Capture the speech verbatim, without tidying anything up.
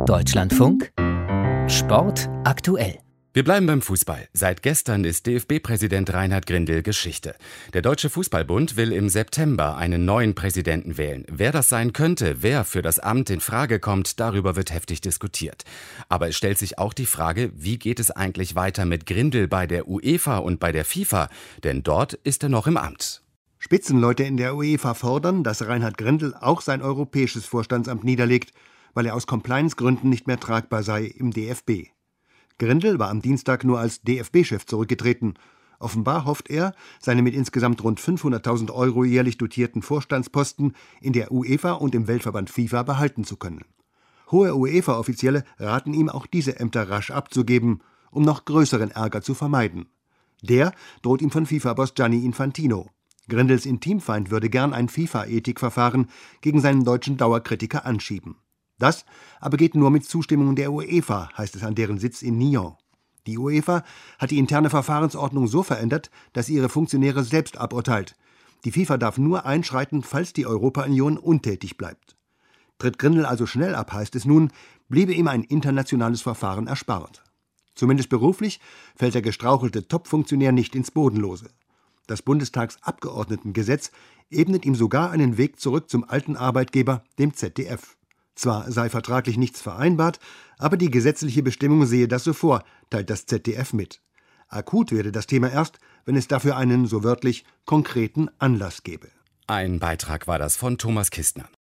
Deutschlandfunk Sport aktuell. Wir bleiben beim Fußball. Seit gestern ist D F B-Präsident Reinhard Grindel Geschichte. Der Deutsche Fußballbund will im September einen neuen Präsidenten wählen. Wer das sein könnte, wer für das Amt in Frage kommt, darüber wird heftig diskutiert. Aber es stellt sich auch die Frage, wie geht es eigentlich weiter mit Grindel bei der UEFA und bei der FIFA? Denn dort ist er noch im Amt. Spitzenleute in der UEFA fordern, dass Reinhard Grindel auch sein europäisches Vorstandsamt niederlegt, weil er aus Compliance-Gründen nicht mehr tragbar sei im D F B. Grindel war am Dienstag nur als D F B-Chef zurückgetreten. Offenbar hofft er, seine mit insgesamt rund fünfhunderttausend Euro jährlich dotierten Vorstandsposten in der UEFA und im Weltverband FIFA behalten zu können. Hohe UEFA-Offizielle raten ihm, auch diese Ämter rasch abzugeben, um noch größeren Ärger zu vermeiden. Der droht ihm von FIFA-Boss Gianni Infantino. Grindels Intimfeind würde gern ein FIFA-Ethikverfahren gegen seinen deutschen Dauerkritiker anschieben. Das aber geht nur mit Zustimmung der UEFA, heißt es an deren Sitz in Nyon. Die UEFA hat die interne Verfahrensordnung so verändert, dass sie ihre Funktionäre selbst aburteilt. Die FIFA darf nur einschreiten, falls die Europa-Union untätig bleibt. Tritt Grindel also schnell ab, heißt es nun, bliebe ihm ein internationales Verfahren erspart. Zumindest beruflich fällt der gestrauchelte Top-Funktionär nicht ins Bodenlose. Das Bundestagsabgeordnetengesetz ebnet ihm sogar einen Weg zurück zum alten Arbeitgeber, dem Z D F. Zwar sei vertraglich nichts vereinbart, aber die gesetzliche Bestimmung sehe das so vor, teilt das Z D F mit. Akut werde das Thema erst, wenn es dafür einen, so wörtlich, konkreten Anlass gäbe. Ein Beitrag war das von Thomas Kistner.